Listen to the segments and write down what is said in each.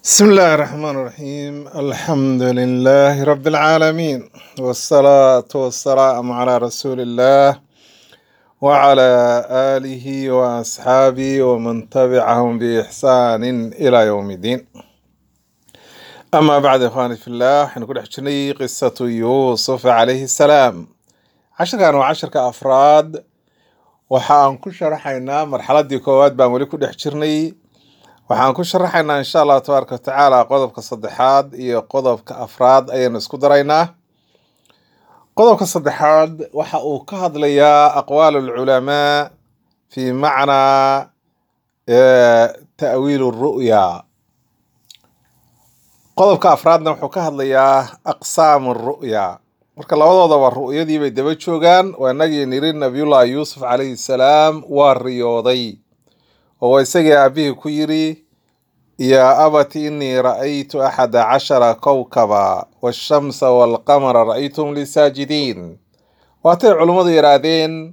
بسم الله الرحمن الرحيم الحمد لله رب العالمين والصلاة والسلام على رسول الله وعلى آله وأصحابه ومن تبعهم بإحسان إلى يوم الدين أما بعد إخواني في الله حنقول حجني قصة يوسف عليه السلام كانوا 10 كأفراد وحان كل شرحينا مرحلة دي كواد بامولي كل حجرني waxaan ku sharaxaynaa insha Allah tabaaraka wa tacaala qodobka saddexaad iyo qodobka afraad ayaynu isku daraynaa. Qodobka saddexaad waxa uu ka hadlayaa aqwaalul culamaa fi macnaa ta'wiil ar-ru'ya. Qodobka afraadna wuxuu ka hadlayaa aqsaam ar-ru'ya. Marka labadoodaba ru'yadii bay daba joogaan waa nagii niri nabiyullah Yuusuf calayhi salaam waa riyooday oo isagii aabihii ku yiri يا أبت إني رأيت 11 كوكبا والشمس والقمر رأيتهم لي ساجدين واتي علماء يرادين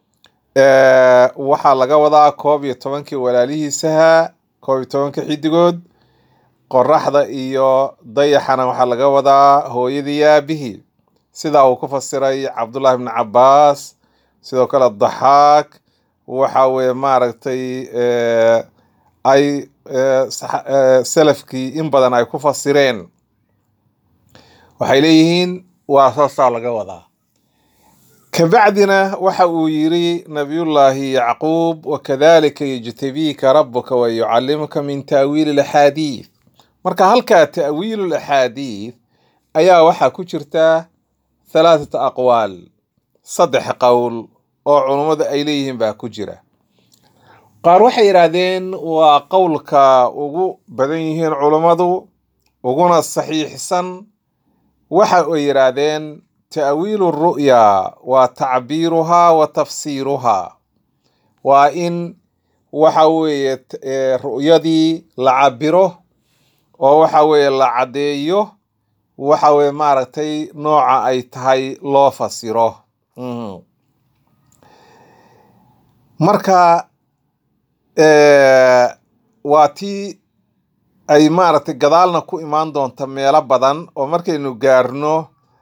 waxaa laga wadaa 11 walaalihiisaha 11 xidigood qoraxda iyo dayaxana waxaa laga wadaa hooyadii aabihii sida uu ku fasiray Cabdullah ibn Abbas sidoo kale Dhaxaak waxa weeye maaragtay ay salafkii in badan ay ku fasireen waxay leeyihiin waa saasaa laga wadaa kabacdina waxa uu yiri nabiyullaahi yacquub wakadhalika yajtabika rabbuka wa yucallimuka min ta'wiil al-ahadith marka halka ta'wiil al-ahadith ayaa waxa ku jirta 3 aqwaal 3 qowl oo culimadu ay leeyihiin baa ku jira qaar waxay yiraahdeen waa qowlka ugu badan yihiin culimadu uguna saxiixsan waxa ay yiraahdeen ta'wiilu ar-ru'ya wa ta'biiruha wa tafsiiruha waa in waxa weeye ru'yadii la cabiro oo waxa weeye la cadeeyo waxa weeye maaragtay nooca ay tahay loo fasiro marka waa tii ay maaragtay gadaalna ku imaan doonta meelo badan oo markaynu gaarno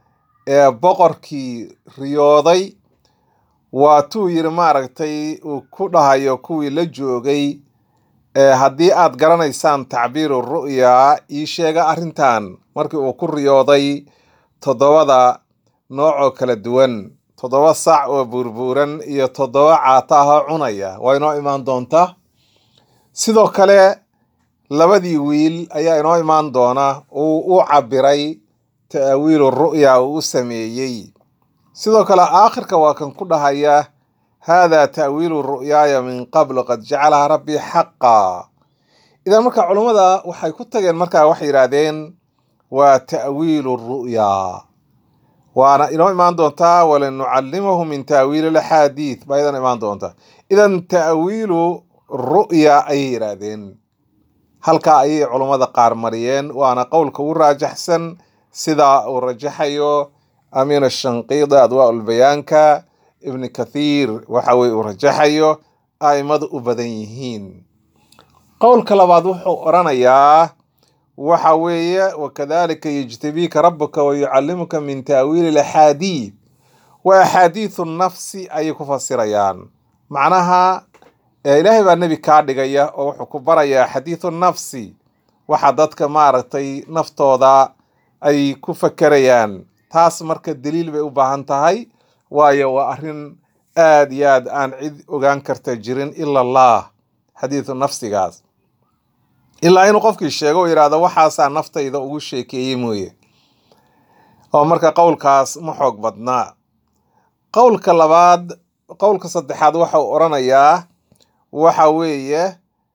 boqorkii riyooday waa tuu yiri maaragtay uu ku dhahayo kuwii la joogay haddii aad garanaysaan tacbiiru ru'ya ii sheega arrintan markii uu ku riyooday 7 noocoo kala duwan 7 sac oo burburan iyo 7 caataha cunaya waa inoo imaan doonta sidoo kale labadii wiil ayaa inoo imaan doona uu u cabiray ta'wiil ar-ru'ya uu sameeyay sidoo kale aakhirka waa kan ku dhahaya hada ta'wiil ar-ru'ya min qabl qad ja'alaha rabbi haqqan idan marka culimada waxay ku tageen marka wax yiraahdeen waa ta'wiil ar-ru'ya waana inoo imaan doonta wala nu'allimuhu min ta'wiil al-ahadith baydan imaan doonta idan ta'wiilu ru'ya ay yiraahdeen halka ay culimada qaar mariyeen waana qowlka ugu raajaxsan sida uu rajaxayo Amin ash-Shanqidi adwaa al-bayaanka ibn Kathir waxa way uu rajaxayo aimadu u badan yihiin qowlka labaad wuxuu oranayaa waxa weeye wakadhalika yajtabika rabbuka wa yu'allimuka min ta'wiil al-ahadith wa ahadith an-nafsi ay ku fasirayaan macnaha ilaahay baa nabi ka dhigaya oo wuxuu ku barayaa xadiithu nafsi waxa dadka maaragtay naftooda ay ku fakarayaan taas marka daliil bay u baahan tahay waayo waa arrin aad iyo aad aan cid ogaan karta jirin illa Allah xadiithu nafsigaas ilaa inuu qofkii sheego oo yiraahdo waxaasaa naftayda ugu sheekeeyay mooye oo marka qowlkaas ma xoog badnaa qowlka labaad qowlka saddexaad waxa uu oranayaa waxa weeye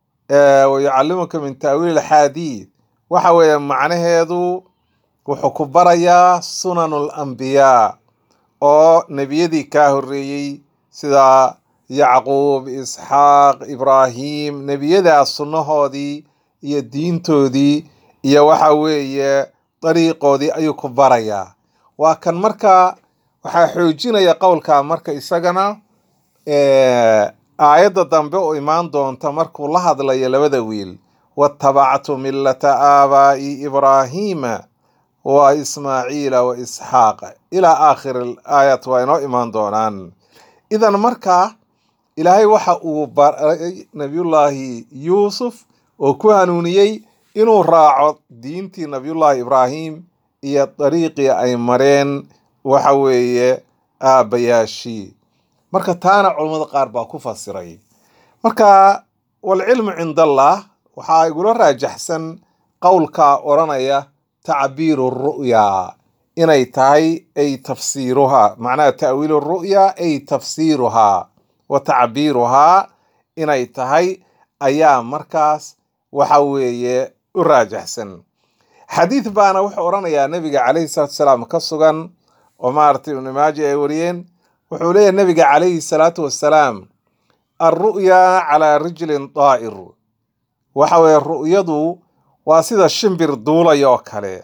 ويعلمك من تأويل الحديث waxa weeye macnaheedu wuxuu ku barayaa sunanul anbiya oo nabiyadii ka horeeyay sida Yacquub Isxaaq Ibrahim nabiyada sunnahoodii iyo diintoodii iyo waxa weeye dariiqoodii ayuu ku barayaa waa kan marka waxa xoojinaya qowlka marka isagana aayadda dambe oo imaan doonta markuu la hadlayo labada wiil واتبعت ملة آبائي إبراهيم وإسماعيل وإسحاق إلى آخر الآية وإنه إيمان دونان. إذا مركا إلهي وحا نبي الله يوسف وكوانونيي إنو راعو دينتي نبي الله إبراهيم إيا طريقي أي مرين وحوي آبياشي. مركا تانا علماء قاربا كفاسري مركا والعلم عند الله وحا يقولون راجحسن قولك أورانيا تعبير الرؤيا إني تاي أي تفسيرها، معناه تأويل الرؤيا أي تفسيرها وتعبيرها إني تاي أيام مركز وحوي الراجحسن. حديث بانا وحورنا يا نبي عليه الصلاة والسلام كسوغان ومارتي بن ماجه أوريين وحولي النبي عليه الصلاة والسلام الرؤيا على رجل طائر وحوي الرؤيا واسيد الشمبر دولا يوكالي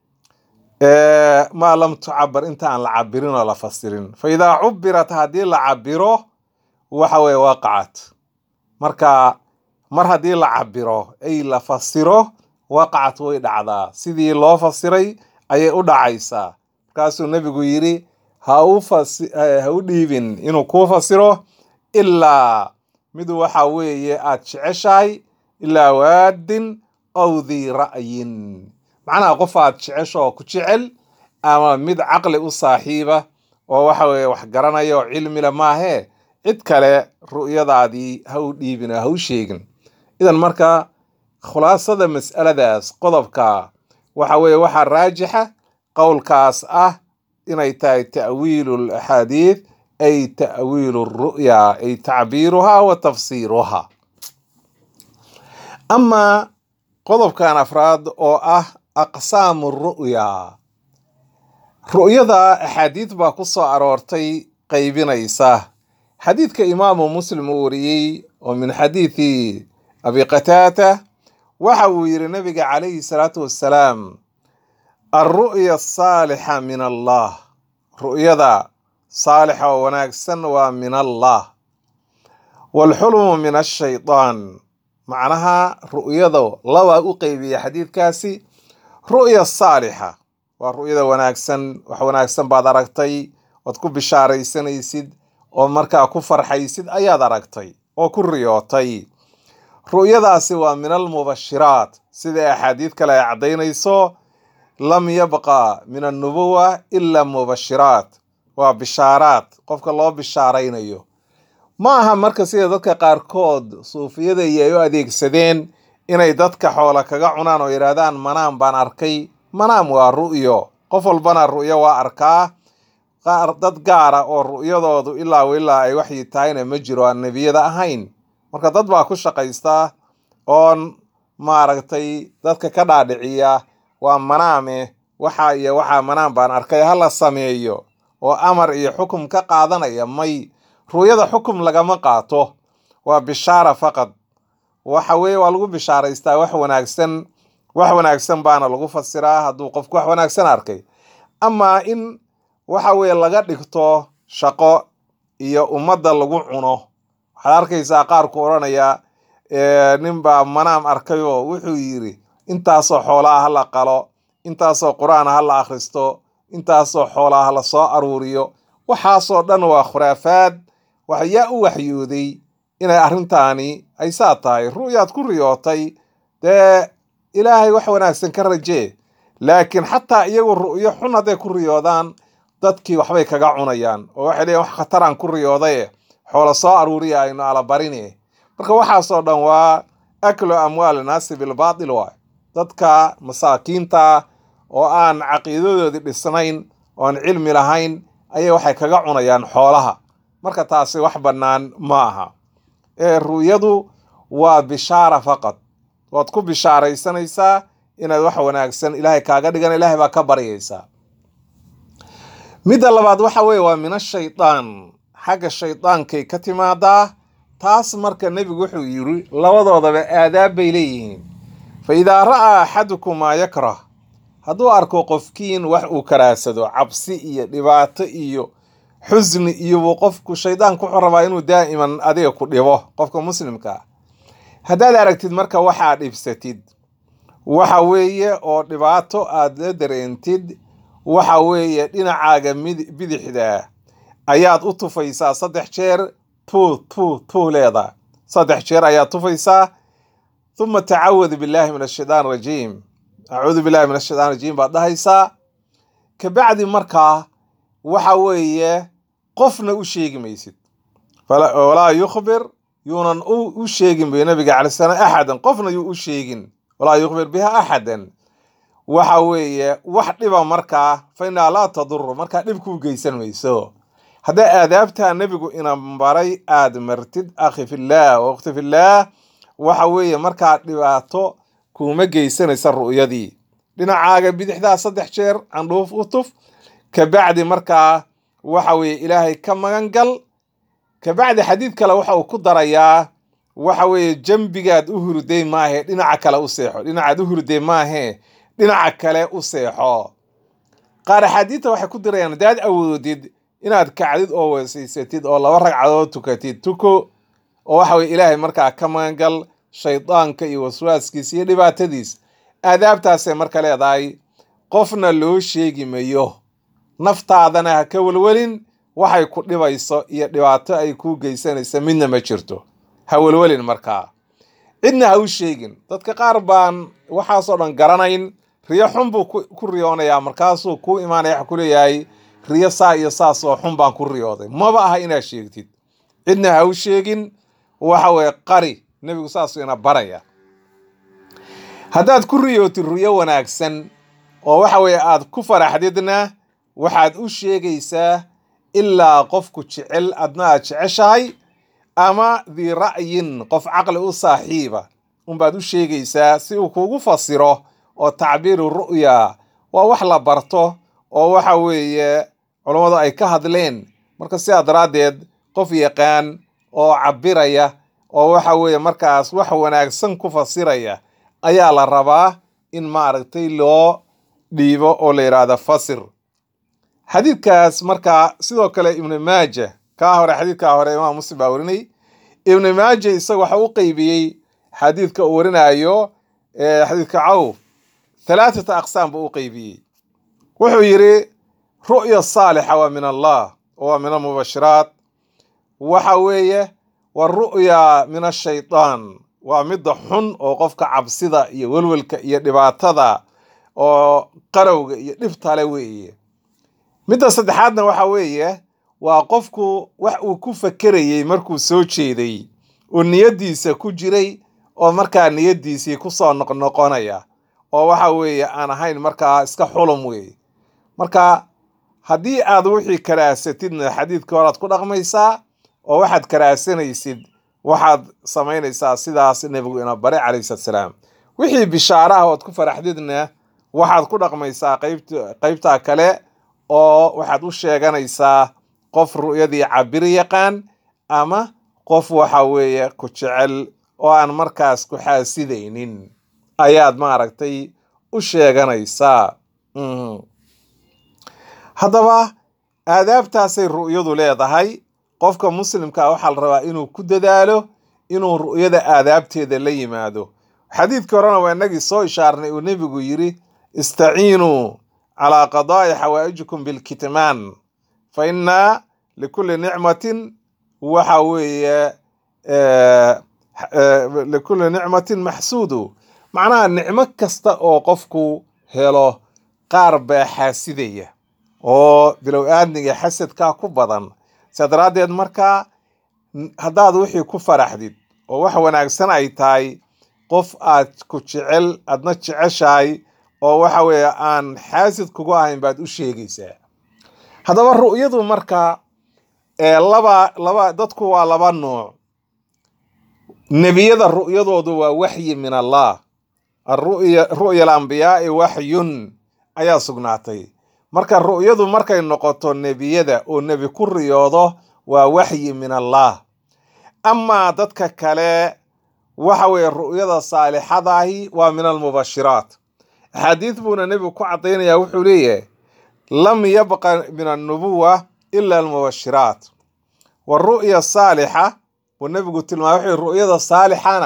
ما لم تعبر انت عن العبرين ولا فسرين، فإذا عبرت هذه العبره وحوي وقعت مركا هذه العبره أي لفسره وقعت ويدعدا سيدي الله فسري أي أدعيسا كاسو النبي يري هاو ديبين إنو كو فسره إلا مدو وحوي أتشعشاي إلا واد أو ذي رأي، معناها قفات شعشو كتشعل أما مد عقل صاحبة ووحوي وحقرنا يو علم لما هي إدكالي رؤية دادي هاو ديبنا هاو شيغن. إذا مركا خلاصة مسألة داس قضبكا وحوي وحا راجحة قول كاس إني تاي تأويل الأحاديث أي تأويل الرؤيا أي تعبيرها وتفسيرها. أما قضب كان أفراد أو أقسام الرؤيا رؤيا أحاديث باقصة أرورتي قيبين إيساه. حديث كإمام مسلم وريي ومن حديث أبي قتادة وحوير النبي عليه الصلاة والسلام الرؤيا الصالحة من الله، رؤيا صالحة وناكسن ومن الله، والحلم من الشيطان. معناها رؤيا لو أقيبي حديث كاسي رؤيا الصالحة والرؤيا وناكسن وناكسن بعد ركتي وتكون بشاري سنيسد ومركا كفر حيسد أياد ركتي وكريوتي. رؤيا ذا سوى من المبشرات سيدة حديث كلا يعدين يسو لم يبقى من النبوة إلا مبشرات وبشارات قفك الله بشارين أيوه maaha marka sida dadka qaarkood suufiyada iyo adeegsadeen inay dadka xoola kaga cunaan oo yiraahdaan manaan baan arkay. Manaam waa ru'yo, qof walbana ru'yo waa arkaa. dad gaara oo ru'yadoodu ilaa ay waxyi tahayna ma jiro aan nabiyada ahayn. marka dad baa ku shaqaysta oon maaragtay dadka ka dhaadhiciya waa manaame waxa manaan baan arkay hala sameeyo oo amar iyo xukum ka qaadanaya may رؤية حكم لغما قاطو وبشارة فقط وحوي والغو بشارة استا وحوناكسن بانا لغو فسرا هدو قفك وحوناكسن أركي. أما إن وحوي لغا ديكتو شاقو إيا أمد لغو عنو حداركي ساقار كورانا يا نمبا منام أركيو وحويري انتاسو حولا هلا قالو انتاسو قرآن هلا أخرستو انتاسو حولا هلا سو أروريو وحاسو دانوا خرافات وحياء وحيودي إنا أرنتاني أي ساتاي رؤيات كريوتي ده إلهي وحوناكسن كرجي. لكن حتى إيغو الرؤية حنا ده كريودان دادكي وحبي كاقعونيان وحلي وحخطران كريودي حول صار وريا إنو على باريني marka waxa soo dhan waa aklu amwaal naas bil baatil waa dadka masaakiinta oo aan aqeedadoodii dhisnayn oo aan cilmi lahayn ayay waxay kaga cunayaan xoolaha. marka taasi wax banaan ma aha. ru'yadu waa bishaara faqad, waad ku bishaaraysanaysaa inaad wax wanaagsan ilaahay kaaga dhigan, ilaahay baa ka baryaysaa. midda labaad waxa weeye waa min ash-shaytaan, xagga shaytaankay ka timaadaa. taas marka nebigu wuxuu yiri labadoodaba aadaab bay leeyihiin. fa idaa ra'aa axadukum maa yakrah, hadduu arko qofkiin wax uu karaasado, cabsi iyo dhibaato iyo xusni iyo qofku shaydaanku wuxuu rabaa inuu daa'iman adiga ku dhibo qofka muslimka. haddaad aragtid marka waxaad dhibsatid waxa weeye oo dhibaato aad la dareentid waxa weeye dhinacaaga bidixda ayaad u tufaysaa 3 jeer tu leeda 3 jeer ayaad tufaysaa ثم تعوذ بالله من الشيطان الرجيم أعوذ بالله من الشيطان الرجيم بعد هيسا كبعد مركا وحوية قفنا وشيق ميسد ولا يخبر يونان وشيق بنبي على السنة أحدا قفنا وشيق ولا يخبر بها أحدا وحوية وحدبا مركا فإنها لا تضر مركا نبكو جيسان ميسو هذا آدابتها النبي إن مباري مرتد أخي في الله وأختي في الله waxa weeye marka dhibaato kuma geysanaysa ru'yadii dhinacaaga bidixda 3 jeer andhoof u tuf ka bacdi marka waxa weeye ilaahay ka magan gal ka bacdi xadiid kale waxa uu ku darayaa waxa weeye jambigaad u hurday maahe dhinaca kale u seexo dhinacaad u hurday maahe dhinaca kale u seexo qaar xadiidta waxay ku dirayaan daad awoodid inaad kacdid oo weesaysatid oo 2 ragcadood tukatid tuko oo waxa weeye ilaahay markaa ka maangal shaydaanka iyo waswaaskiisa iyo dhibaatadiis aadaabtaas marka leedahay qofna loo sheegi mayo naftaadana ha ka walwalin waxay ku dhibayso iyo dhibaato ay ku geysanaysa midna ma jirto ha walwalin markaa cidna ha u sheegin dadka qaar baan waxaasoo dhan garanayn riyo xun buu ku riyoonayaa markaasuu ku imaanaya ku leeyahay riyo saa iyo saas oo xun baan ku riyooday maba aha inaad sheegtid cidna ha u sheegin waxa weeye qari nabigu saas ina baraya haddaad ku riyootid riyo wanaagsan oo waxa weeye aad ku faraxdidna waxaad u sheegaysaa ilaa qofku jecel adna aad jeceshahay ama dii ra'yin qof caqli u saaxiiba unbaad u sheegaysaa si uu kugu fasiro oo tacbiiru ru'ya waa wax la barto oo waxa weeye culammadu ay ka hadleen marka sidaa daraaddeed qof yaqaan oo cabiraya oo waxa weeye markaas wax wanaagsan ku fasiraya ayaa la rabaa in maaragtay loo dhiibo oo la yiraahdo fasir xadiidkaas marka sidoo kale ibn Majah xadiidka hore imaam Muslim baa warinay ibn Majah isagu waxa uu qaybiyay xadiidka uu warinayo xadiidka Awf 3 aqsaam buu qaybiyay wuxuu yiri ru'ya saaliha wa min Allah wa min al-mubashirat waxa weeye والرؤيا من الشيطان ومد حن oo qofka cabsida iyo walwalka iyo dhibaatada oo qarowga iyo dhibta la weeye midda saddexaadna waxa weeye waa qofku wax uu ku fakarayay markuu soo jeeday oo niyadiisa ku jiray oo markaa niyadiisii ku soo noqonaya oo waxa weeye aan ahayn markaa iska xulum weeye marka haddii aad wixii karaasatidna xadiidka horaad ku dhaqmaysaa oo waxaad karaasanaysid waxaad samaynaysaa sidaas nabigu ina bare calayhi salaam wixii bishaaraha oo ku faraxdidna waxaad ku dhaqmaysaa qaybta kale oo waxaad u sheeganaysaa qof ru'yadii cabir yaqaan ama qof waxa weeye ku jecel oo aan markaas ku xaasidaynin ayaad maaragtay u sheeganaysaa haddaba aadaabtaasay ru'yadu leedahay qofka muslimka waxa la rabaa inuu ku dadaalo inuu ru'yada aadaabteeda la yimaado xadiidka horena waa inagii soo ishaarnay uu nabigu yiri istaciinu ala qada'i hawaijikum bil kitman fa inna likulli ni'matin waxa weeye likulli ni'matin mahsudu macnaha nicmo kasta oo qofku helo qaar baa xaasidaya oo bilow aadniga xasadka ku badan sadraadeed marka haddaad wixii ku faraxdid oo wax wanaagsan ay tahay qof aad ku jecel adna jeceshahay oo waxa weeye aan xaasid kugu ahayn baad u sheegaysaa haddaba ru'yadu marka laba dadku waa laba nooc nebiyada ru'yadoodu waa waxyi min Allah ru'ya al-anbiyaa wahyun ayaa sugnaatay marka ru'yadu markay noqoto nebiyada oo nebi ku riyoodo waa waxyi min Allah ama dadka kale waxa weeye ru'yada saalixadahi waa min al-mubashirat xadiid buuna nebigu ku cadaynaya wuxuu leeyahay lam yabqa min an-nubuwah illa al-mubashirat wa ru'ya saaliha wa nebigu tilmaamay ru'yada saalixana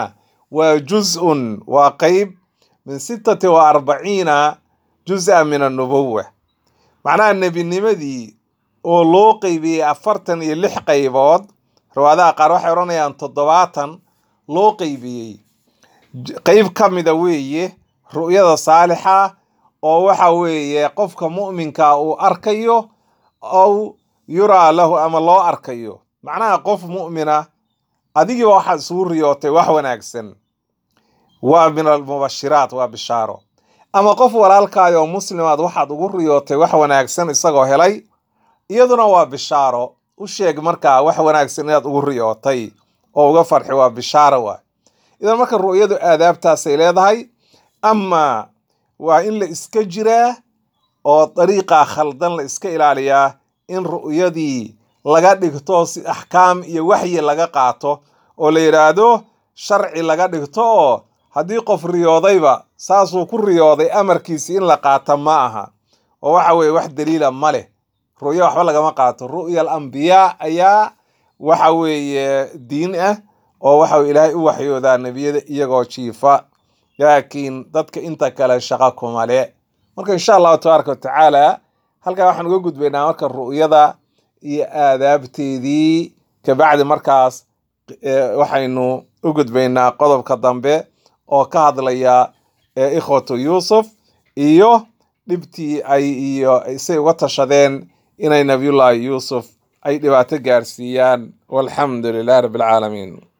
وجزء وقيب من 46 جزءا من النبوة. معناها النبي النمدي ولو قيبي 46 قيبود روادا قار waxay oranayaan 7 loo qaybiyay qayb kamida weeye ru'yada saalixa oo waxa weeye qofka mu'minka uu arkayo oo yura lahu ama loo arkayo. macnaha qof mu'mina adigi waxa soo riyootay wax wanaagsan waa min al-mubashirat waa bisharo. ama qof walaalkaayo muslimaad waxaad ugu riyootay wax wanaagsan isagoo helay iyaduna waa bisharo. u sheeg markaa wax wanaagsan inaad ugu riyootay oo uga farxi waa bisharo waa. idan marka ru'yadu aadaabtaas ay leedahay ama waa in la iska jiraa oo dariiqa khaldan la iska ilaaliyaa in ru'yadii laga dhigto si ahkaam iyo waxyi laga qaato oo la yiraahdo sharci laga dhigto oo haddii qof riyoodayba saasuu ku riyooday amarkiisi in la qaato ma aha oo waxa weeye wax daliila ma leh. ru'ya waxba lagama qaato. ru'ya al-anbiya ayaa waxa weeye diin ah oo waxa ilaahay u waxyoodaa nabiyada iyagoo jiifa laakiin dadka inta kale shaqo kuma leh. marka insha Allah tabaaraka wa tacaala halka waxaan uga gudbaynaa marka ru'yada iyo aadaabteedii ka bacdi markaas waxaynu u gudbaynaa qodobka dambe oo ka hadlaya ikhwatu Yusuf iyo dhibtii ay iyo isay uga tashadeen inay nabiyullaahi Yusuf ay dhibaato gaarsiiyaan. walxamdu lilaahi rabbil caalamiin.